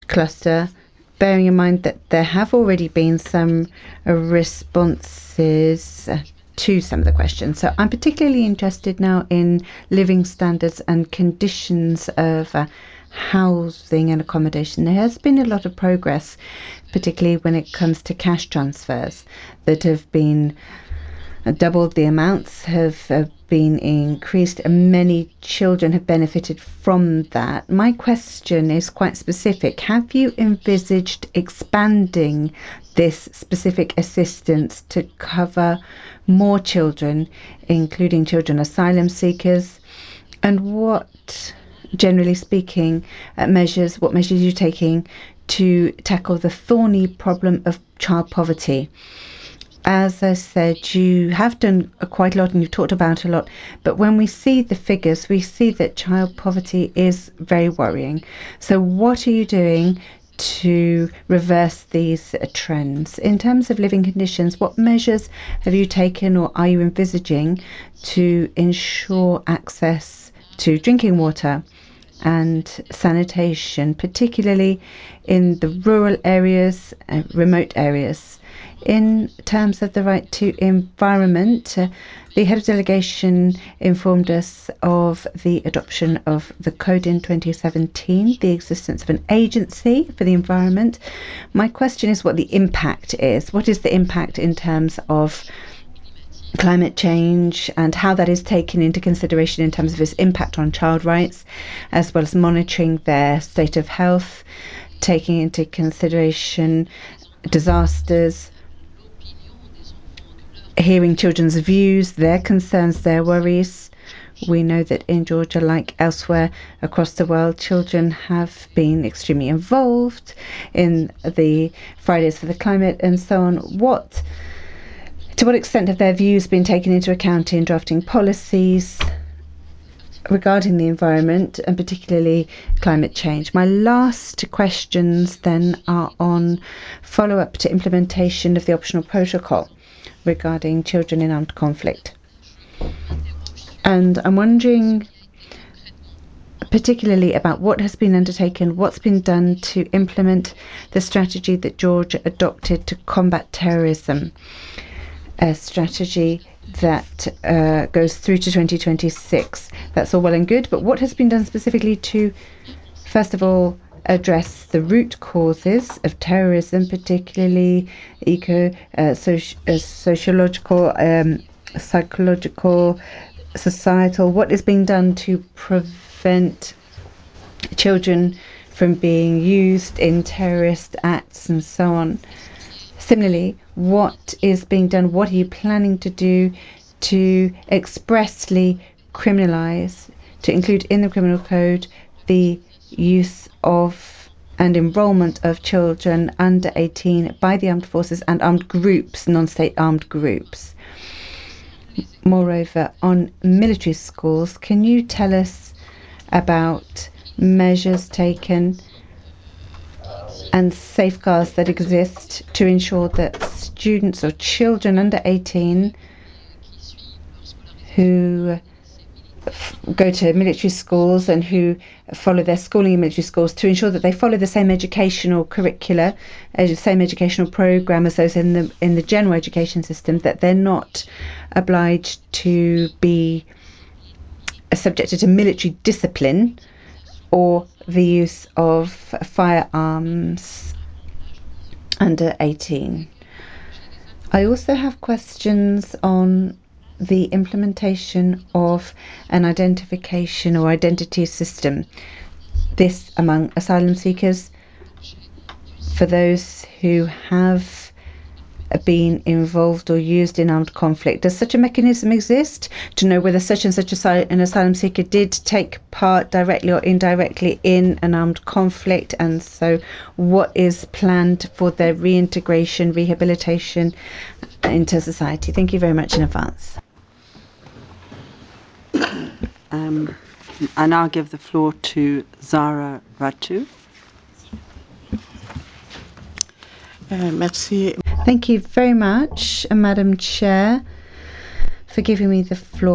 cluster, bearing in mind that there have already been some responses to some of the questions. So I'm particularly interested now in living standards and conditions of housing and accommodation. There has been a lot of progress, particularly when it comes to cash transfers that have been doubled. The amounts have been increased, and many children have benefited from that. My question is quite specific. Have you envisaged expanding this specific assistance to cover more children, including children asylum seekers? And what, generally speaking, what measures are you taking to tackle the thorny problem of child poverty? As I said, you have done quite a lot and you've talked about a lot, but when we see the figures, we see that child poverty is very worrying. So what are you doing to reverse these trends? In terms of living conditions, what measures have you taken or are you envisaging to ensure access to drinking water and sanitation, particularly in the rural areas and remote areas? In terms of the right to environment, the head of delegation informed us of the adoption of the code in 2017, the existence of an agency for the environment. My question is what the impact is. What is the impact in terms of climate change and how that is taken into consideration in terms of its impact on child rights, as well as monitoring their state of health, taking into consideration disasters, hearing children's views, their concerns, their worries. We know that in Georgia, like elsewhere across the world, children have been extremely involved in the Fridays for the Climate and so on. To what extent have their views been taken into account in drafting policies regarding the environment and particularly climate change? My last questions then are on follow-up to implementation of the optional protocol regarding children in armed conflict. And I'm wondering particularly about what has been undertaken, what's been done to implement the strategy that Georgia adopted to combat terrorism, a strategy that goes through to 2026. That's all well and good, but what has been done specifically to, first of all, address the root causes of terrorism, particularly sociological, psychological, societal? What is being done to prevent children from being used in terrorist acts and so on? Similarly, what is being done, what are you planning to do to expressly criminalize, to include in the criminal code the use of and enrollment of children under 18 by the armed forces and armed groups, non-state armed groups? Moreover, on military schools, can you tell us about measures taken and safeguards that exist to ensure that students or children under 18 who go to military schools and who follow their schooling in military schools, to ensure that they follow the same educational curricula, the same educational program as those in the general education system, that they're not obliged to be subjected to military discipline or the use of firearms under 18. I also have questions on the implementation of an identification or identity system, this among asylum seekers, for those who have been involved or used in armed conflict. Does such a mechanism exist to know whether such and such an asylum seeker did take part directly or indirectly in an armed conflict, and so what is planned for their reintegration, rehabilitation into society? Thank you very much in advance. I now give the floor to Zahra Ratu. Thank you very much, Madam Chair, for giving me the floor.